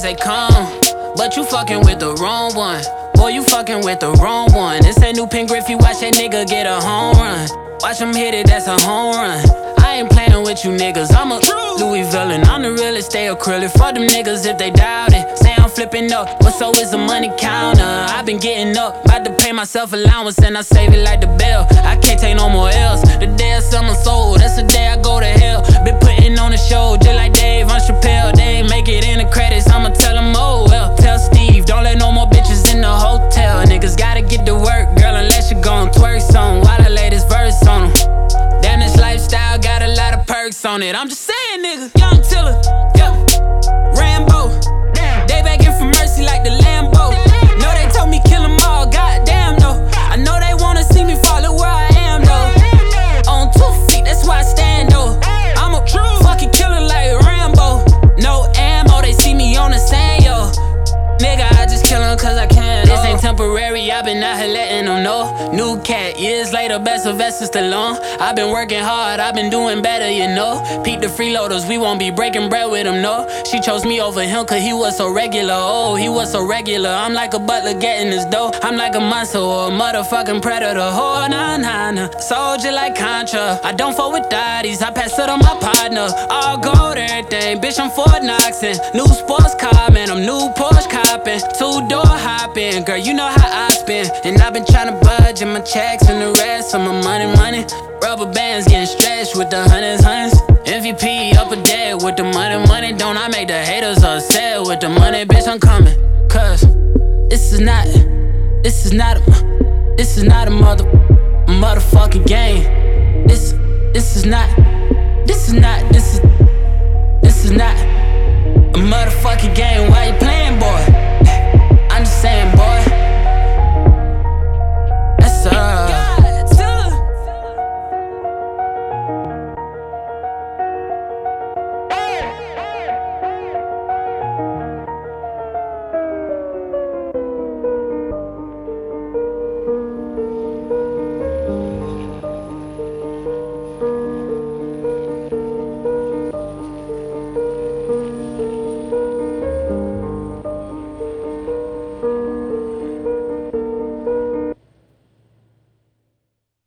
say come, but you fucking with the wrong one. Boy, you fucking with the wrong one. This ain't new Pink Griffey, watch that nigga get a home run. Watch him hit it, that's a home run. I ain't playing with you niggas, I'm a Louis villain. I'm the realest, stay acrylic. Fuck them niggas if they doubt it. Say I'm flipping up, but so is the money counter. I been getting up, about to pay myself allowance, and I save it like the bill. I can't take no more L's. The day I sell my soul, that's the day I go to hell. Been putting on a show, just like Dave on Chappelle. They ain't make it in the credits, I'ma tell them, oh well. Tell Steve, don't let no more bitches in the hotel. Niggas gotta get to work, girl, unless you gon' twerk some while I lay this verse on them. Damn, this lifestyle got a lot of perks on it. I'm just saying, nigga. Young Tiller, yeah. Rambo, they begging for mercy like the Lambo. No, they told me kill them all, goddamn though. I know they wanna see me follow where I am though. On 2 feet, that's why I stand though. I'm a true fucking killer like Rambo. No ammo, they see me on the sand, yo. Nigga, I just kill 'em cause I can. This ain't temporary, I been out here letting them know. New cat, years later, best Sylvester Stallone. I been working hard, I been doing better, you know. Peep the freeloaders, we won't be breaking bread with them, no. She chose me over him cause he was so regular. Oh, he was so regular. I'm like a butler getting his dough. I'm like a monster or a motherfucking predator. Oh, nah, nah, nah. Soldier like Contra. I don't fuck with thotties, I pass it on my partner. All gold, everything, bitch, I'm Fort Knoxin'. New sports car, man, I'm new Porsche copping. 2-door hopping, girl, you know how I spin. And I've been tryna budget my checks and the rest of my money. Rubber bands getting stretched with the hundreds. MVP up a dead with the money. Don't I make the haters upset with the money, bitch, I'm coming. Cause this is not a motherfucking game. This is not